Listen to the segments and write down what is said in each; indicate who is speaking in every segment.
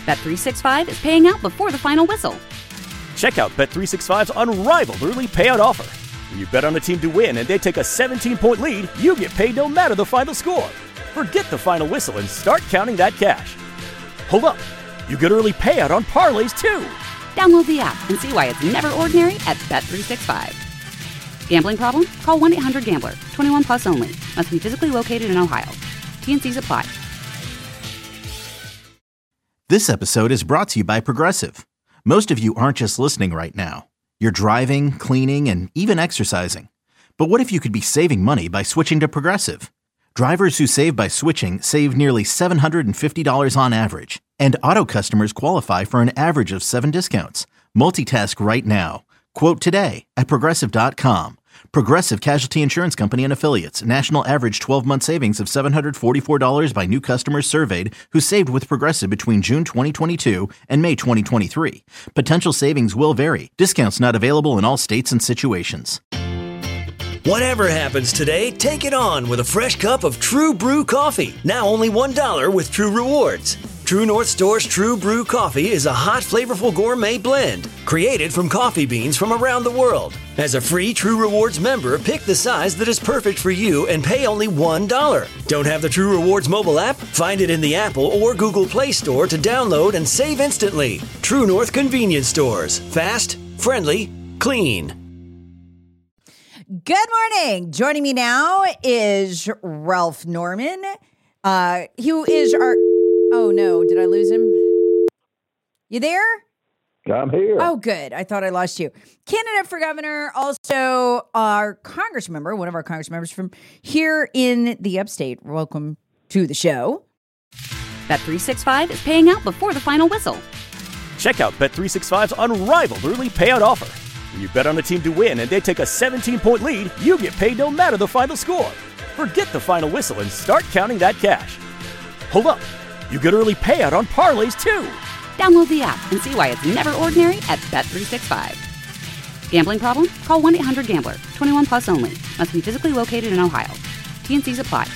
Speaker 1: Bet365 is paying out before the final whistle.
Speaker 2: Check out Bet365's unrivaled early payout offer. When you bet on a team to win and they take a 17-point lead, you get paid no matter the final score. Forget the final whistle and start counting that cash. Hold up. You get early payout on parlays, too.
Speaker 1: Download the app and see why it's never ordinary at Bet365. Gambling problem? Call 1-800-GAMBLER. 21 plus only. Must be physically located in Ohio. T&Cs apply.
Speaker 3: This episode is brought to you by Progressive. Most of you aren't just listening right now. You're driving, cleaning, and even exercising. But what if you could be saving money by switching to Progressive? Drivers who save by switching save nearly $750 on average. And auto customers qualify for an average of 7 discounts. Multitask right now. Quote today at Progressive.com. Progressive Casualty Insurance Company and Affiliates. National average 12-month savings of $744 by new customers surveyed who saved with Progressive between June 2022 and May 2023. Potential savings will vary. Discounts not available in all states and situations.
Speaker 4: Whatever happens today, take it on with a fresh cup of True Brew coffee. Now only $1 with True Rewards. True North Store's True Brew coffee is a hot, flavorful gourmet blend created from coffee beans from around the world. As a free True Rewards member, pick the size that is perfect for you and pay only $1. Don't have the True Rewards mobile app? Find it in the Apple or Google Play Store to download and save instantly. True North Convenience Stores. Fast, friendly, clean.
Speaker 5: Good morning. Joining me now is Ralph Norman, who is our... Oh, no. Did I lose him? You there?
Speaker 6: I'm here.
Speaker 5: Oh, good. I thought I lost you. Candidate for governor, also our Congress member, one of our Congress members from here in the upstate. Welcome to the show.
Speaker 1: Bet365 is paying out before the final whistle.
Speaker 2: Check out Bet365's unrivaled early payout offer. When you bet on a team to win and they take a 17-point lead, you get paid no matter the final score. Forget the final whistle and start counting that cash. Hold up. You get early payout on parlays, too.
Speaker 1: Download the app and see why it's never ordinary at Bet365. Gambling problem? Call 1-800-GAMBLER. 21 plus only. Must be physically located in Ohio. T&Cs apply.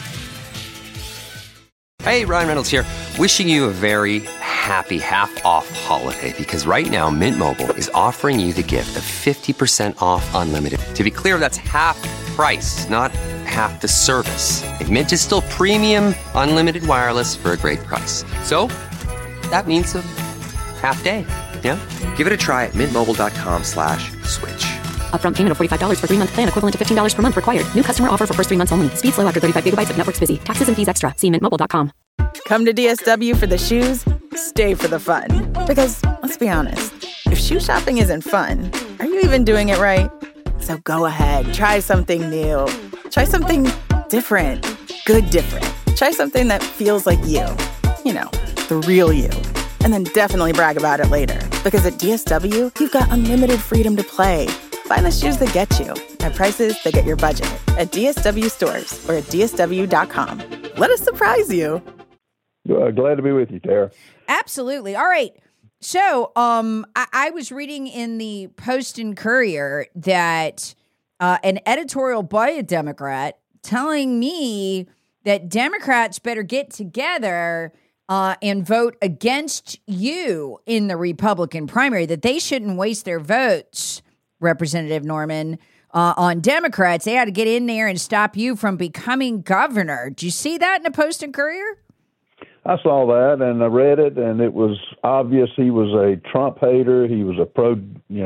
Speaker 7: Hey, Ryan Reynolds here. Wishing you a very happy half-off holiday because right now Mint Mobile is offering you the gift of 50% off unlimited. To be clear, that's half price, not half the service. And Mint is still premium unlimited wireless for a great price. So that means a half day. Yeah? Give it a try at mintmobile.com/switch.
Speaker 8: Upfront payment of $45 for 3-month plan equivalent to $15 per month required. New customer offer for first 3 months only. Speed slow after 35 gigabytes if network's busy. Taxes and fees extra. See mintmobile.com.
Speaker 9: Come to DSW for the shoes, stay for the fun. Because, let's be honest, if shoe shopping isn't fun, are you even doing it right? So go ahead, try something new. Try something different. Good different. Try something that feels like you. You know, the real you. And then definitely brag about it later. Because at DSW, you've got unlimited freedom to play. Find the shoes that get you at prices that get your budget at DSW stores or at DSW.com. Let us surprise you.
Speaker 6: Glad to be with you, Tara.
Speaker 5: Absolutely. All right. So I was reading in the Post and Courier that an editorial by a Democrat telling me that Democrats better get together and vote against you in the Republican primary, that they shouldn't waste their votes, Representative Norman, on Democrats. They had to get in there and stop you from becoming governor. Did you see that in the Post and Courier?
Speaker 6: I saw that and I read it, and it was obvious he was a Trump hater. He was a pro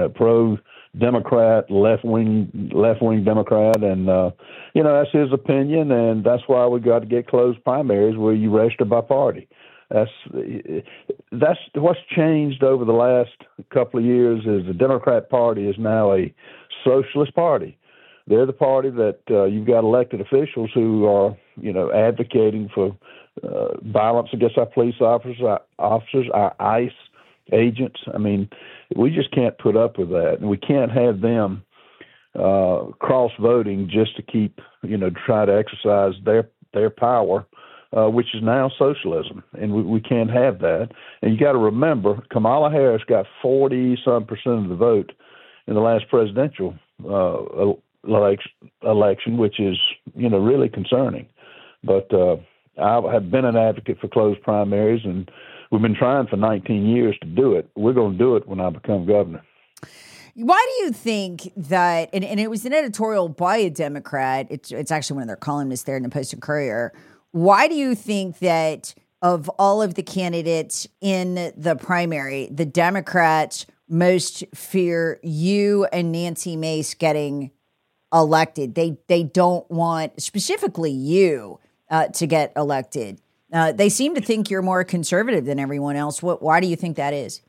Speaker 6: Democrat, left wing Democrat, and that's his opinion, and that's why we got to get closed primaries where you register by party. That's what's changed over the last couple of years. Is the Democrat Party is now a socialist party. They're the party that you've got elected officials who are advocating for violence against our police officers, our ICE agents. I mean, we just can't put up with that, and we can't have them cross voting just to keep try to exercise their power. Which is now socialism, and we can't have that. And you got to remember, Kamala Harris got 40-some% of the vote in the last presidential election, which is really concerning. But I have been an advocate for closed primaries, and We've been trying for 19 years to do it. We're going to do it when I become governor.
Speaker 5: Why do you think that, and it was an editorial by a Democrat, it's actually one of their columnists there in the Post and Courier. Why do you think that of all of the candidates in the primary, the Democrats most fear you and Nancy Mace getting elected? They don't want specifically you to get elected. They seem to think you're more conservative than everyone else. Why do you think that is?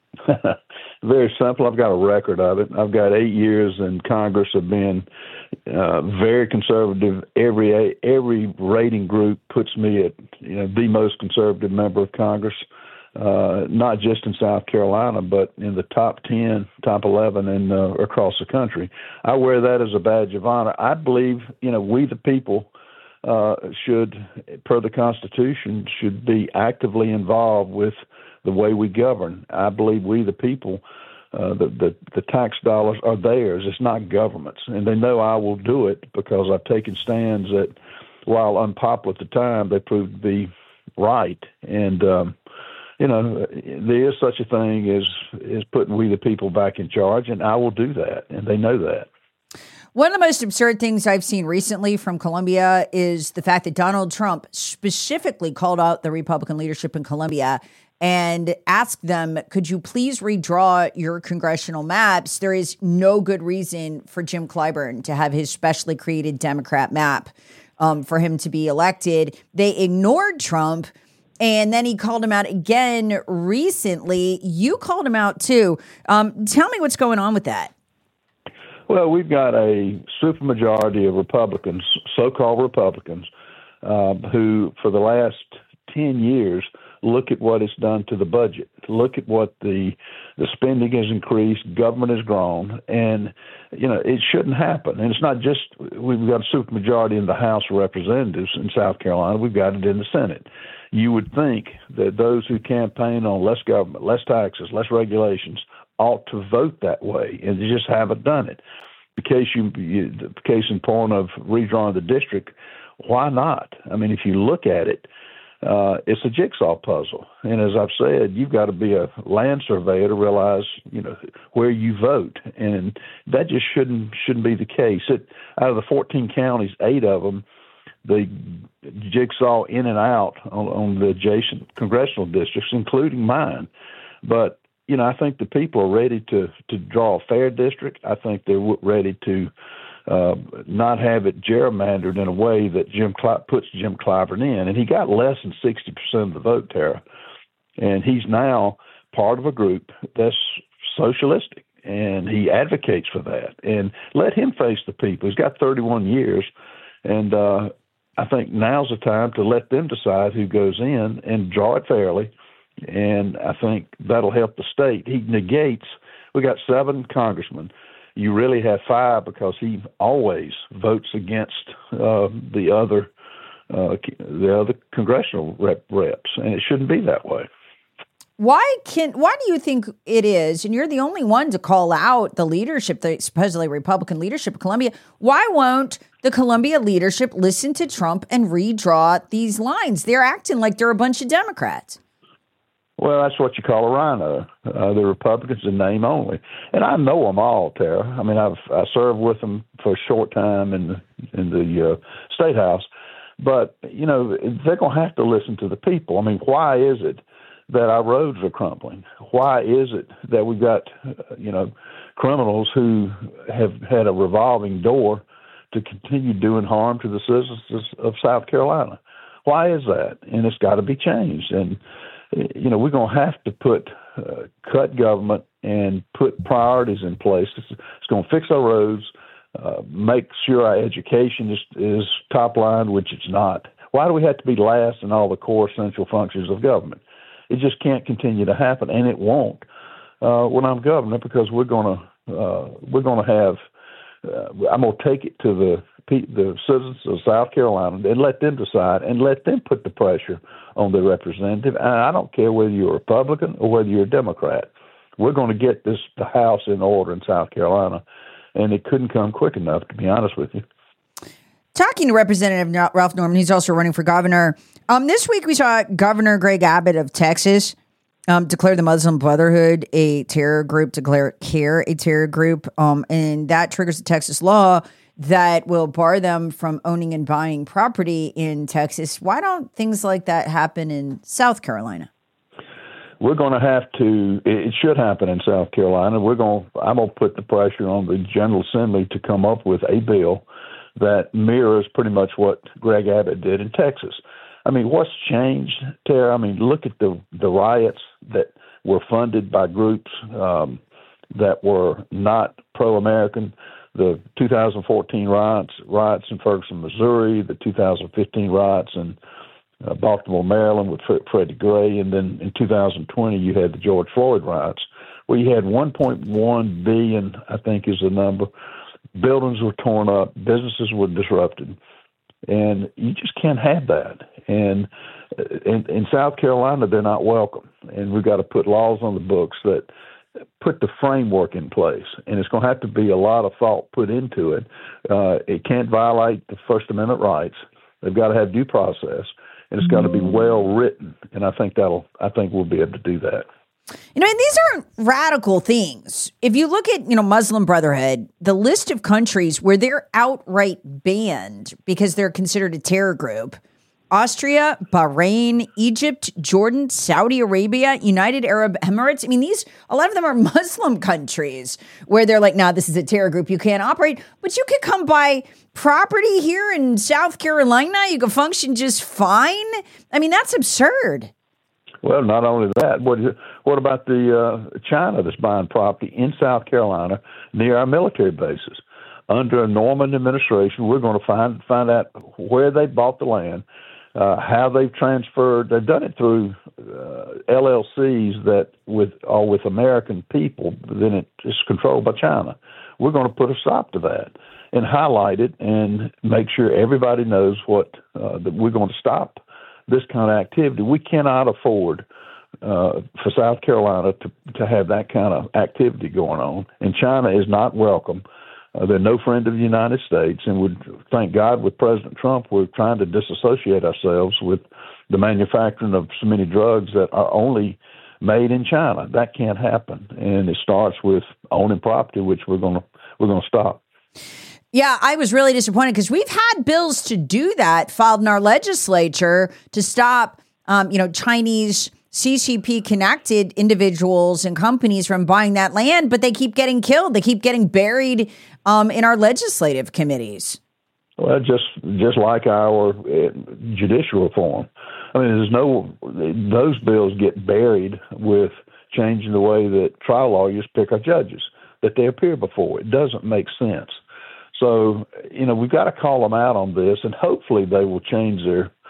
Speaker 6: Very simple. I've got a record of it. I've got 8 years in Congress of being very conservative. Every rating group puts me at the most conservative member of Congress, not just in South Carolina, but in the top 10, top 11, and across the country. I wear that as a badge of honor. I believe we the people should, per the Constitution, should be actively involved with the way we govern. I believe we the people, the tax dollars are theirs. It's not government's. And they know I will do it because I've taken stands that, while unpopular at the time, they proved to be right. And, there is such a thing as putting we the people back in charge, and I will do that, and they know that.
Speaker 5: One of the most absurd things I've seen recently from Colombia is the fact that Donald Trump specifically called out the Republican leadership in Colombia and asked them, could you please redraw your congressional maps? There is no good reason for Jim Clyburn to have his specially created Democrat map for him to be elected. They ignored Trump, and then he called him out again recently. You called him out too. Tell me what's going on with that.
Speaker 6: Well, we've got a supermajority of Republicans, so-called Republicans, who for the last 10 years look at what it's done to the budget, look at what the spending has increased, government has grown, and, it shouldn't happen. And it's not just we've got a supermajority in the House of Representatives in South Carolina, we've got it in the Senate. You would think that those who campaign on less government, less taxes, less regulations ought to vote that way, and they just haven't done it. The case in point of redrawing the district, why not? I mean, if you look at it, it's a jigsaw puzzle. And as I've said, you've got to be a land surveyor to realize, where you vote. And that just shouldn't be the case. Out of the 14 counties, 8 of them, the jigsaw in and out on the adjacent congressional districts, including mine. But, I think the people are ready to draw a fair district. I think they're ready to not have it gerrymandered in a way that puts Jim Clyburn in. And he got less than 60% of the vote, Tara. And he's now part of a group that's socialistic, and he advocates for that. And let him face the people. He's got 31 years, and I think now's the time to let them decide who goes in and draw it fairly. And I think that'll help the state. We got 7 congressmen. You really have 5 because he always votes against the other congressional reps, and it shouldn't be that way.
Speaker 5: Why do you think it is, and you're the only one to call out the leadership, the supposedly Republican leadership of Columbia, why won't the Columbia leadership listen to Trump and redraw these lines? They're acting like they're a bunch of Democrats.
Speaker 6: Well, that's what you call a rhino. The Republicans in name only. And I know them all, Tara. I mean, I served with them for a short time in the State House. But, they're going to have to listen to the people. I mean, why is it that our roads are crumbling? Why is it that we've got, criminals who have had a revolving door to continue doing harm to the citizens of South Carolina? Why is that? And it's got to be changed. And, we're going to have to cut government and put priorities in place. It's going to fix our roads, make sure our education is top line, which it's not. Why do we have to be last in all the core essential functions of government? It just can't continue to happen, and it won't when I'm governor, because we're going to have. I'm going to take it to the citizens of South Carolina and let them decide and let them put the pressure on their representative. And I don't care whether you're a Republican or whether you're a Democrat. We're going to get the House in order in South Carolina, and it couldn't come quick enough, to be honest with you.
Speaker 5: Talking to Representative Ralph Norman, he's also running for governor. This week we saw Governor Greg Abbott of Texas declare the Muslim Brotherhood a terror group, declare CARE a terror group, and that triggers the Texas law that will bar them from owning and buying property in Texas. Why don't things like that happen in South Carolina?
Speaker 6: We're going to have to. It should happen in South Carolina. I'm going to put the pressure on the General Assembly to come up with a bill that mirrors pretty much what Greg Abbott did in Texas. I mean, what's changed, Tara? I mean, look at the riots that were funded by groups that were not pro-American. The 2014 riots in Ferguson, Missouri, the 2015 riots in Baltimore, Maryland with Freddie Gray, and then in 2020 you had the George Floyd riots, where you had 1.1 billion, I think is the number. Buildings were torn up, businesses were disrupted, and you just can't have that. And in South Carolina, they're not welcome, and we've got to put laws on the books that put the framework in place, and it's going to have to be a lot of thought put into it. It can't violate the First Amendment rights. They've got to have due process, and it's got to be well written. And I think we'll be able to do that.
Speaker 5: You know, and these aren't radical things. If you look at, Muslim Brotherhood, the list of countries where they're outright banned because they're considered a terror group: Austria, Bahrain, Egypt, Jordan, Saudi Arabia, United Arab Emirates. I mean, a lot of them are Muslim countries where they're like, nah, this is a terror group. You can't operate, but you could come buy property here in South Carolina. You can function just fine. I mean, that's absurd.
Speaker 6: Well, not only that, what about the China that's buying property in South Carolina near our military bases? Under a Norman administration, we're going to find out where they bought the land, how they've transferred. They've done it through LLCs that are with American people, but then it's controlled by China. We're going to put a stop to that and highlight it and make sure everybody knows that we're going to stop this kind of activity. We cannot afford for South Carolina to have that kind of activity going on. And China is not welcome. They're no friend of the United States. And thank God with President Trump, we're trying to disassociate ourselves with the manufacturing of so many drugs that are only made in China. That can't happen. And it starts with owning property, which we're going to stop.
Speaker 5: Yeah, I was really disappointed because we've had bills to do that filed in our legislature to stop, Chinese CCP-connected individuals and companies from buying that land, but they keep getting killed. They keep getting buried in our legislative committees.
Speaker 6: Well, just like our judicial reform. I mean, those bills get buried with changing the way that trial lawyers pick our judges, that they appear before. It doesn't make sense. So, we've got to call them out on this, and hopefully they will change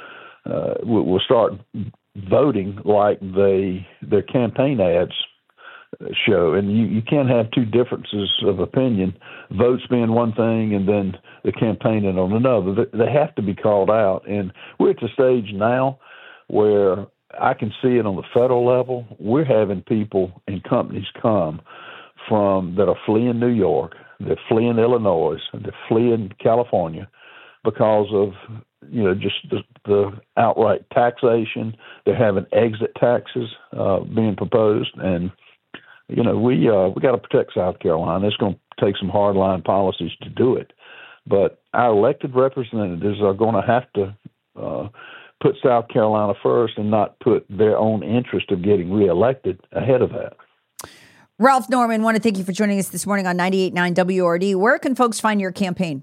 Speaker 6: will start voting like their campaign ads show. And you can't have two differences of opinion, votes being one thing and then the campaigning on another. They have to be called out. And we're at the stage now where I can see it on the federal level. We're having people and companies come that are fleeing New York, they're fleeing Illinois, they're fleeing California because of just the outright taxation. They're having exit taxes being proposed, and we got to protect South Carolina. It's going to take some hardline policies to do it, but our elected representatives are going to have to put South Carolina first and not put their own interest of getting reelected ahead of that.
Speaker 5: Ralph Norman, want to thank you for joining us this morning on 98.9 WORD. Where can folks find your campaign?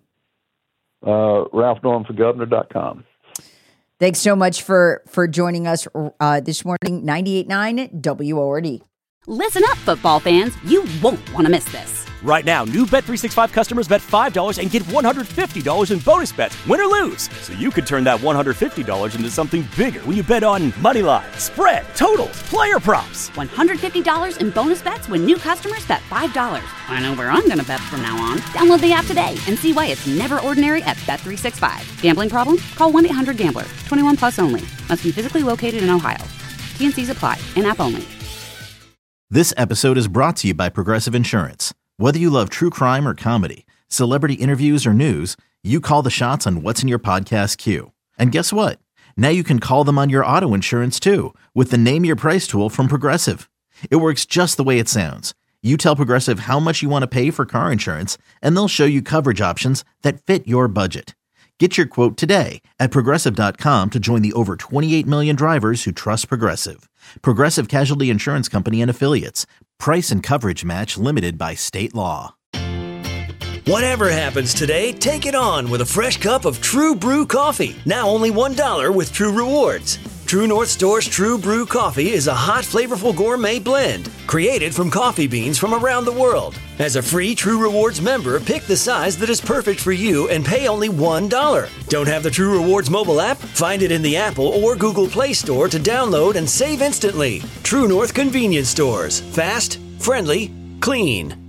Speaker 6: RalphNormanForGovernor.com.
Speaker 5: Thanks so much for joining us this morning, 98.9 WORD.
Speaker 1: Listen up, football fans. You won't want to miss this.
Speaker 2: Right now, new Bet365 customers bet $5 and get $150 in bonus bets, win or lose. So you could turn that $150 into something bigger when you bet on money line, spread, totals, player props.
Speaker 1: $150 in bonus bets when new customers bet $5. I know where I'm going to bet from now on. Download the app today and see why it's never ordinary at Bet365. Gambling problem? Call 1-800-GAMBLER. 21 plus only. Must be physically located in Ohio. T&Cs apply. In-app only.
Speaker 3: This episode is brought to you by Progressive Insurance. Whether you love true crime or comedy, celebrity interviews or news, you call the shots on what's in your podcast queue. And guess what? Now you can call them on your auto insurance too with the Name Your Price tool from Progressive. It works just the way it sounds. You tell Progressive how much you want to pay for car insurance, and they'll show you coverage options that fit your budget. Get your quote today at Progressive.com to join the over 28 million drivers who trust Progressive. Progressive Casualty Insurance Company and Affiliates. Price and coverage match limited by state law.
Speaker 4: Whatever happens today, take it on with a fresh cup of True Brew coffee. Now only $1 with True Rewards. True North Store's True Brew coffee is a hot, flavorful gourmet blend created from coffee beans from around the world. As a free True Rewards member, pick the size that is perfect for you and pay only $1. Don't have the True Rewards mobile app? Find it in the Apple or Google Play Store to download and save instantly. True North Convenience Stores. Fast, friendly, clean.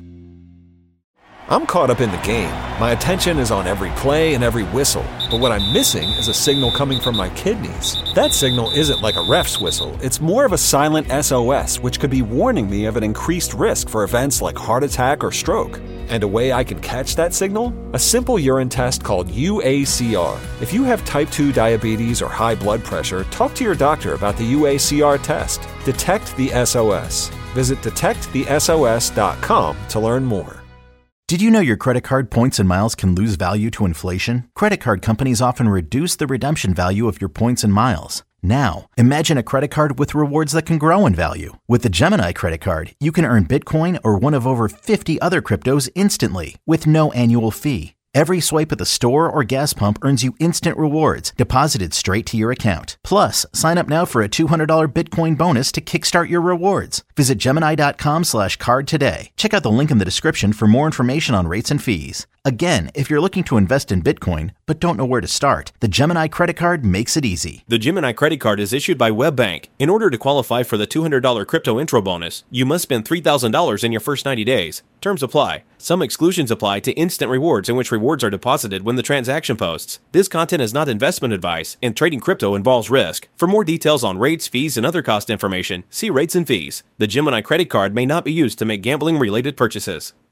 Speaker 10: I'm caught up in the game. My attention is on every play and every whistle. But what I'm missing is a signal coming from my kidneys. That signal isn't like a ref's whistle. It's more of a silent SOS, which could be warning me of an increased risk for events like heart attack or stroke. And a way I can catch that signal? A simple urine test called UACR. If you have type 2 diabetes or high blood pressure, talk to your doctor about the UACR test. Detect the SOS. Visit detectthesos.com to learn more.
Speaker 3: Did you know your credit card points and miles can lose value to inflation? Credit card companies often reduce the redemption value of your points and miles. Now, imagine a credit card with rewards that can grow in value. With the Gemini credit card, you can earn Bitcoin or one of over 50 other cryptos instantly with no annual fee. Every swipe at the store or gas pump earns you instant rewards deposited straight to your account. Plus, sign up now for a $200 Bitcoin bonus to kickstart your rewards. Visit Gemini.com/card today. Check out the link in the description for more information on rates and fees. Again, if you're looking to invest in Bitcoin but don't know where to start, the Gemini credit card makes it easy.
Speaker 11: The Gemini credit card is issued by WebBank. In order to qualify for the $200 crypto intro bonus, you must spend $3,000 in your first 90 days. Terms apply. Some exclusions apply to instant rewards in which rewards are deposited when the transaction posts. This content is not investment advice, and trading crypto involves risk. For more details on rates, fees, and other cost information, see rates and fees. The Gemini credit card may not be used to make gambling-related purchases.